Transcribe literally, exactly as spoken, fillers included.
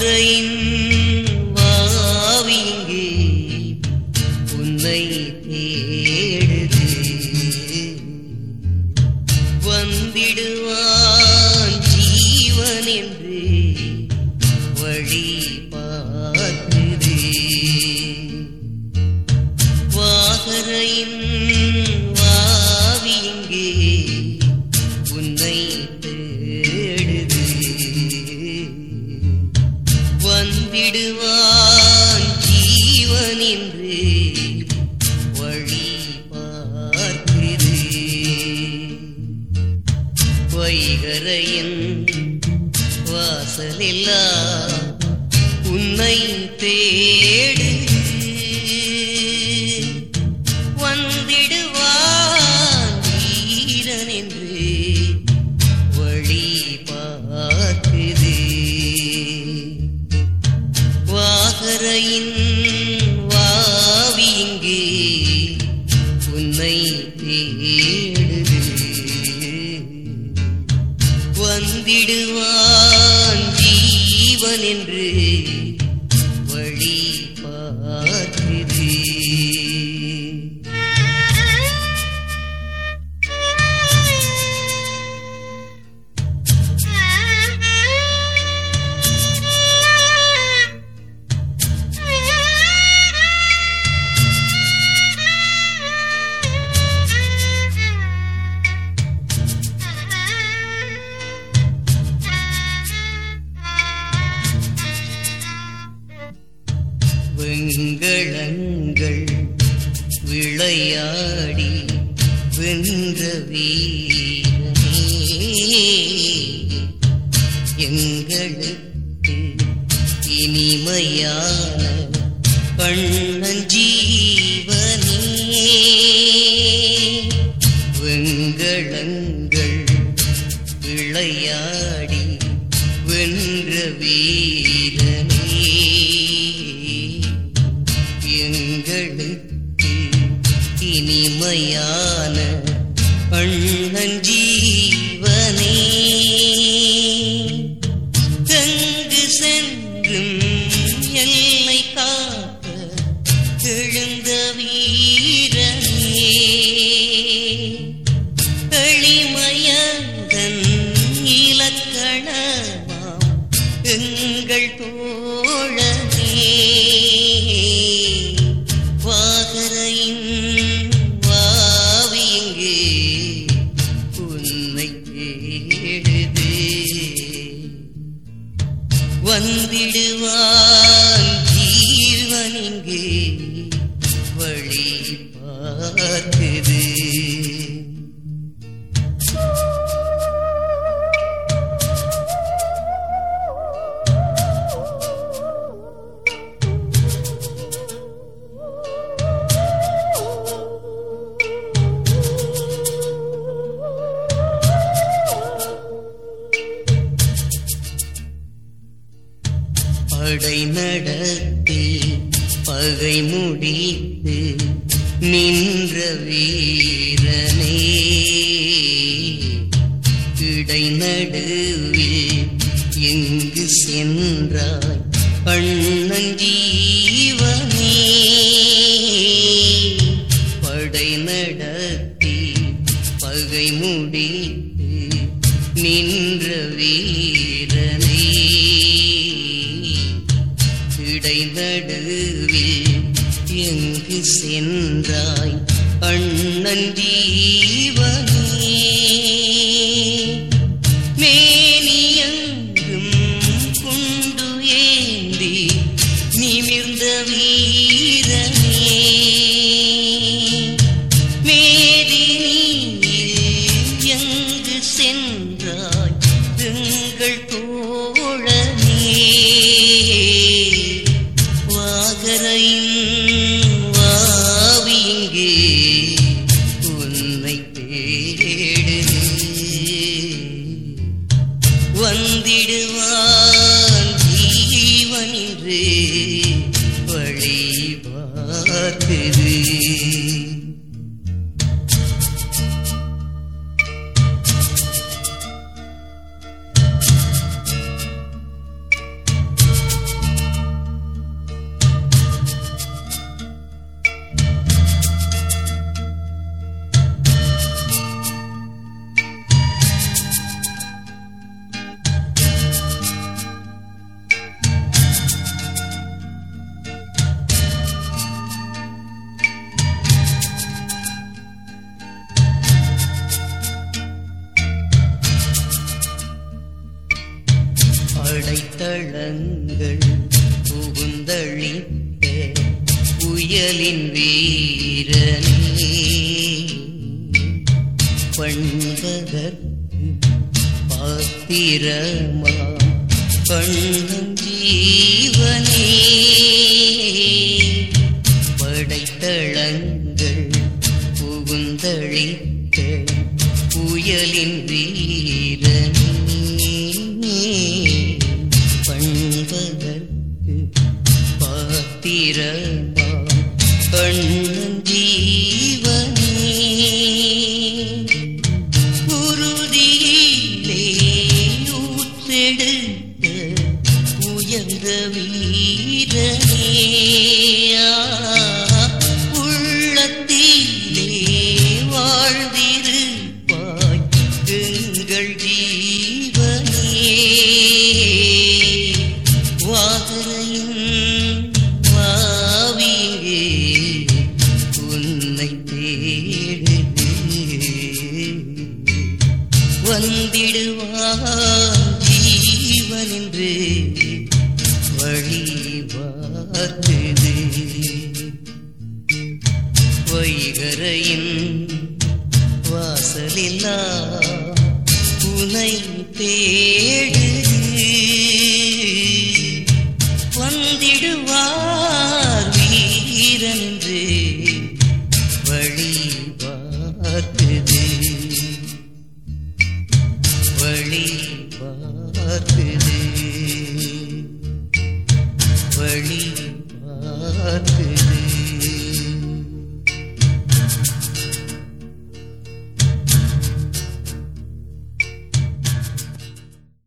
வாகரையின் வாவிங்கே உன்னை தேடுது வந்திடுவான் ஜீவன் என்று வழி பார்க்குது வாகரையின் வாவிங்கே உன்னை தேடுது வந்திடுவான் ஜீவன் என்று வழி பார்க்குது வைகரையின் வாசலெல்லாம் உன்னை தேடு வந்திடுவான் வீரன் என்று வழி பார்க்குது வாகரையின் வாவிங்கே உன்னை தேடுது வந்திடுவான் ஜீவன் என்று வழி பார்க்குது வெண்கலங்கள் விளையாடி வென்ற வீரனே எங்களுக்கு இனிமையான கண்ணஞ்சீவனே வெண்கலங்கள் விளையாடி வென்ற வீரனே எங்களுக்கு இனிமையான கண்ணஞ்சீவனே எங்கு சென்றும் எல்லை காக்க எழுந்த வீரனே எளிமையதன் இலக்கணமாம் எங்கள் தோழனே வாகரையின் வாவிங்கே உன்னை தேடுது வந்திடுவான் ஜீவன் இங்கே வழி பார்க்குது படை நடத்தி பகை முடித்து நின்ற வீரனே இடை நடுவில் எங்கு சென்றாய் கண்ணஞ்சீவனே படை நடத்தி பகை முடித்து நின்ற வீரனே இடை நடுவில் எங்கு சென்றாய் கண்ணஞ்சீவனே மேனியங்கும் குண்டு ஏந்தி நிமிர்ந்த வீரனே மேதினியில் எங்கு சென்றாய் எங்கள் தோழனே வாகரையின் வாவிங்கே உன்னை தேடுது படைத்தளங்கள் புகுந்தளித்த புயலின் வீரனே பண்பதற்கு பாத்திரமா கண்ணன் ஜீவனே படைத்தளங்கள் புகுந்தளித்த புயலின் வீரனே பண்பதற்கு பாத்திரமா கண்ணன் ஜீவனே குருதியிலே ஊற்றெடுத்த உயர்ந்த வீரனே உள்ளத்திலே வாழ்ந்திருப்பாய் எங்கள் ஜீவனே வாகரையின் வாவியே உன்னை தேடுது வந்திடுவார் ஜீவனென்று வழி பார்க்குது வைகரையின் வாசலில்லா உனை தேடுது வந்திடுவார் வீரனென்று வழி பார்க்குது